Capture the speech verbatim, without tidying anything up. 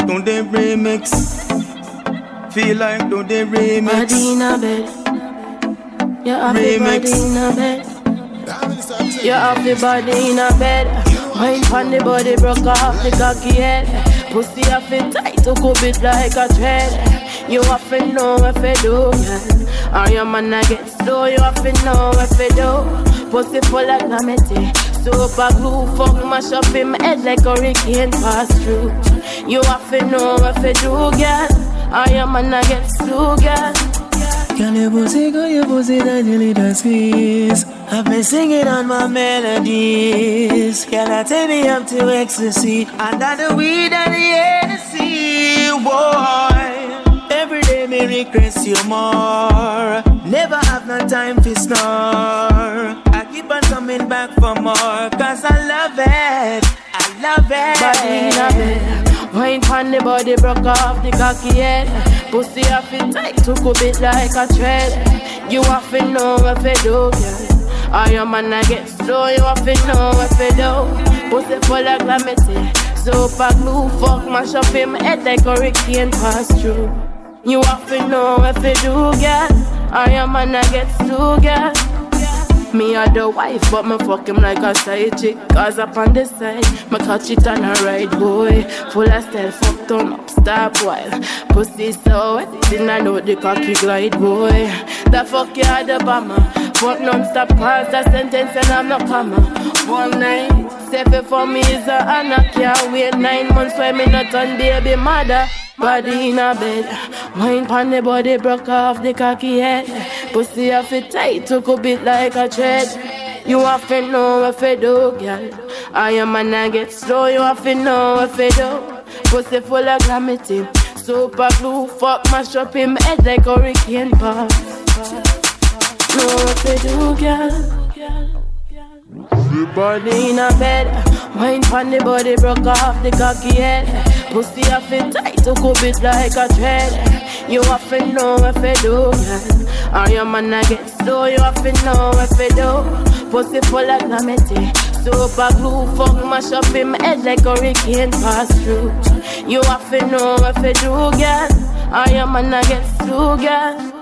do the remix. Feel like do the remix. Body in a bed. You have the body in a bed. You have the body in a bed. Wine pon the body broke off the cocky head. Pussy have it tight to cup it like a thread. You have to know if you do, yeah. Or your man a get slow, you have to know if you do. Pussy full of glamity. Super glue, fuck mash up him head like a hurricane pass through. You have to know if you do, girl. Or your man a get slow, girl. Girl, your pussy go, your pussy that you need a squeeze. I've been singing on my melodies. Girl, I take me up to ecstasy. Under the weed and the Hennessy, boy. Every day me request you more. Never have no time to snore. I keep on coming back for more. Cause I love it, I love it. Body in a bed. Wine pon the body broke off the cocky head. Pussy have it tight to cup it like a thread. You have to know if you do, girl. Or your man a get slow, you have to know if you do. Pussy full of glamity. Super glue, fuck mash up him head like a hurricane pass through. You have to know if you do, girl. Or your man a get slow, girl. Me a the wife, but me fuck him like a side chick. Cause up on the side, me catch it on a ride, boy. Full of style, fuck turn up, stop while. Pussy so wet, didn't I know the cocky glide, boy. The fuck you are the bomber. Fuck non-stop past the sentence and I'm not comma. One night, seven for me is a honor. Can't wait nine months when me not on baby mother. Body in a bed, wine pon the body broke off the cocky head. Pussy have it tight, took a bit like a thread. You have to know if you do, girl. I am man I get slow, you have to know if you do. Pussy full of glamity, super glue, fuck mash up him head like a hurricane pass. Know if you do, girl. Body in a bed, wine pon the body broke off the cocky head. Pussy have it tight to cup it like a thread. You have to know if you do, girl. Or your man a get slow, you have to know if you do. Pussy full of glamity. Super glue, fuck mash up him head like a hurricane pass through. You have to know if you do, girl. Or your man a get slow, girl.